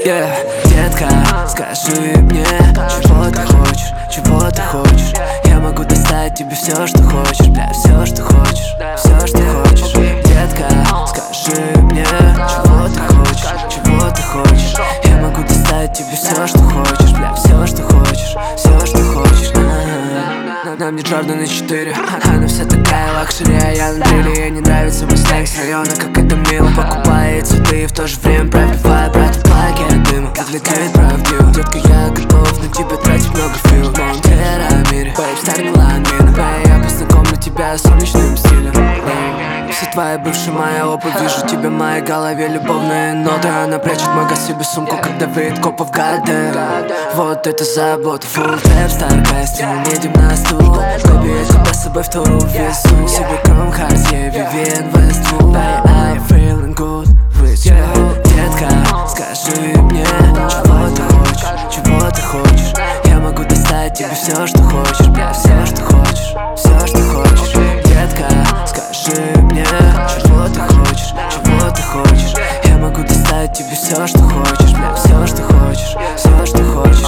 Детка, скажи мне, чего ты хочешь, чего ты хочешь. Я могу достать тебе все, что хочешь, бля, все, что хочешь, все, что хочешь. Детка, скажи мне, чего ты хочешь, чего ты хочешь. Я могу достать тебе все, что хочешь, бля, все, что хочешь, все, что хочешь. На мне Джорданы 4, она вся такая лакшери, а я на дреле. Ей не нравится мой сленг с района, как это мило. Покупает цветы и в то же время пробивая брата пакет дыма. Отвлекает правдиво, детка, я готов на тебя тратить много фил. Монтера мире, бэйб, старый ламин. Я познакомлю тебя с солнечным стилем. Все твои бывшие, моя обувь, вижу тебя в моей голове любовные ноты. Она прячет мой газ себе сумку, когда выйдет копов гады. Вот это забота, full tap, старкасте, мы едем на стул. Baby, я тебя с собой в туру везу. Себе Chrome Hearts, yeah, Vivienne Westwood. I'm feeling good with you. Детка, скажи мне, чего ты хочешь, чего ты хочешь. Я могу достать тебе все, что хочешь, бля, все, что хочешь, все, что хочешь. Детка, скажи мне, чего ты хочешь, чего ты хочешь. Я могу достать тебе все, что хочешь, бля, все, что хочешь, все, что хочешь.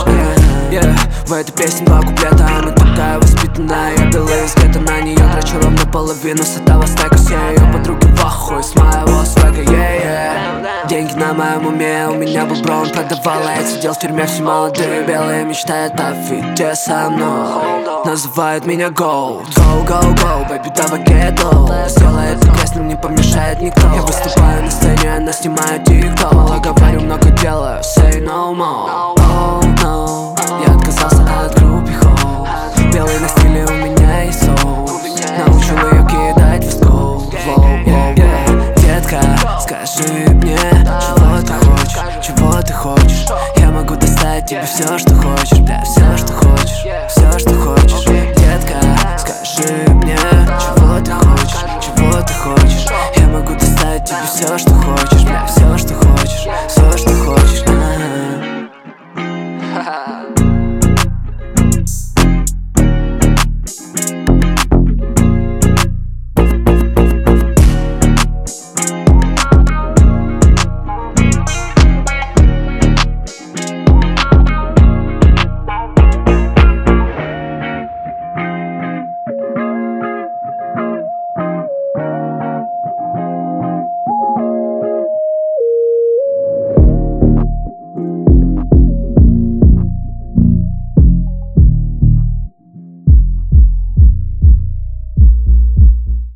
В этой песне два куплета, она такая воспитанная. Я белый из гетто, на нее трачу ровно половину с этого стека. Все ее подруги в ахуе с моего свека, Деньги на моем уме, у меня был бро, он продавал, а я сидел в тюрьме, все молодые белые мечтают о фите со мной. Называют меня Gold. Go, go, go, baby, давай get low. Сделай эту песню, не помешает никто. Я выступаю на сцене, она снимает тикток. Мало говорю, много делаю, say no more. Oh no, я отказался от группихов. Белый на стиле, у меня есть соус. Научил ее кидать в скол. Детка, скажи мне, чего ты хочешь, чего ты хочешь. Я могу достать тебе все, что хочешь, бля, все, что хочешь, все, что хочешь. Детка, скажи мне, чего ты хочешь, чего ты хочешь. Я могу достать тебе все, что хочешь.